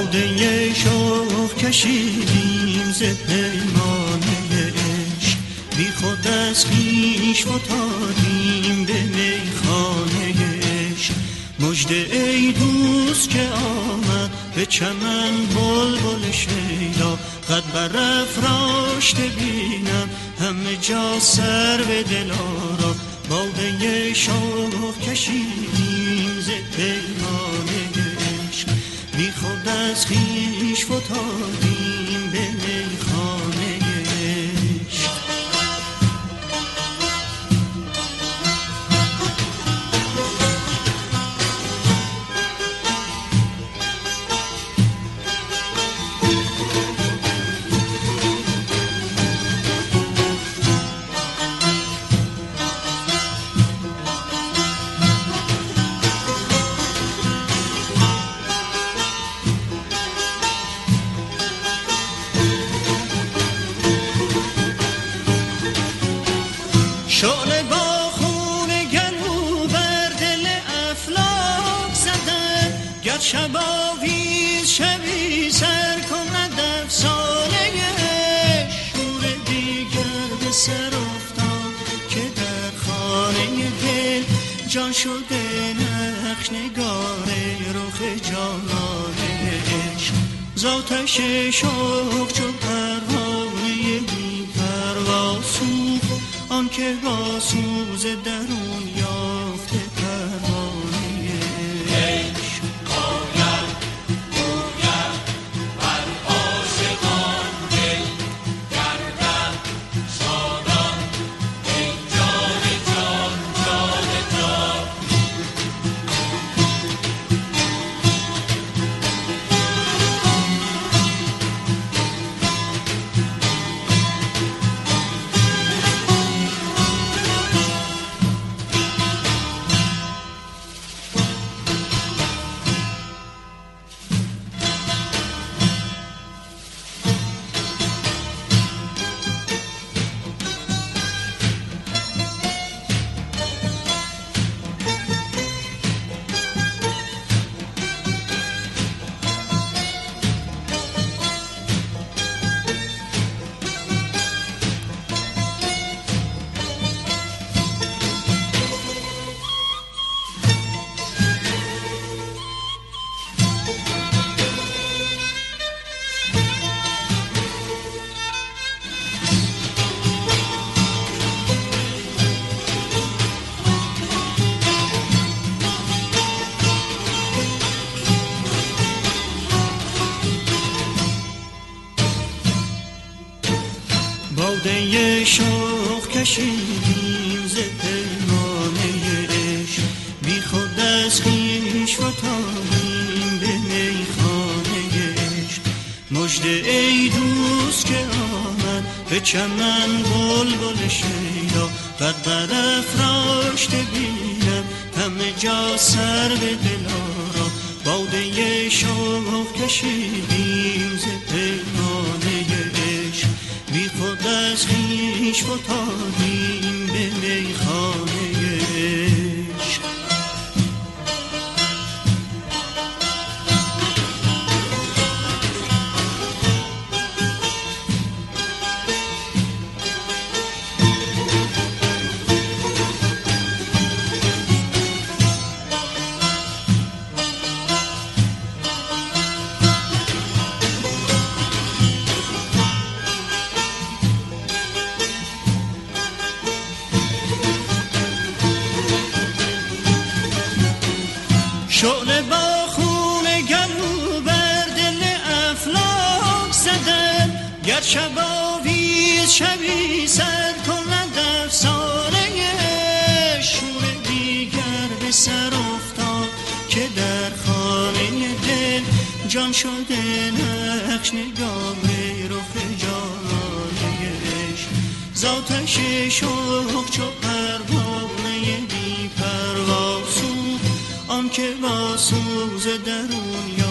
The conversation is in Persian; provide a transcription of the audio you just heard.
باده شوق کشیدیم ز پیمان عشق، بی خود از خویش فتادیم به میخانه عشق. مژده ای دوست که آمد به چمن بلبل شیدا، قد برافراشته بینم همه جا سر به دلارا. باده شوق کشیدیم ز پیمان عشق، بی خود از خویش فتادیم به میخانه عشق. شعله با خون گلو بر دل افلاک زده، گر شب آویز شبی سر کند افسانه شور دیگر به سر افتاد که در خانه دل جان شده نقش نگار رخ جانانه عشق. ز آتش شوق چو پروانه بی پروا سوخت، آن که با سوز درون یافته پروانه عشق. باید گوید بر عاشقان دل گردد شادان، ای جان جان جان جان. باده شوق کشیدیم ز پیمانه عشق، بی خود از خویش فتادیم به میخانه عشق. مژده ای دوست که آمد به چمن بلبل شیدا، قد برافراشته بینم همه جا سر به دلارا. باده شوق کشیدیم ز پیمانه عشق، بی خود از خویش فتادیم به میخانه عشق. شعله با خون گلو بر دل افلاک زده، گر شب آویز شبی سر کند افسانه شور دیگر به سر افتاد که در خانه دل جان شده نقش نگار رخ جانانه عشق. ز آتش شوق چو پروانه بی پروا سوخت، آن که با سوز درون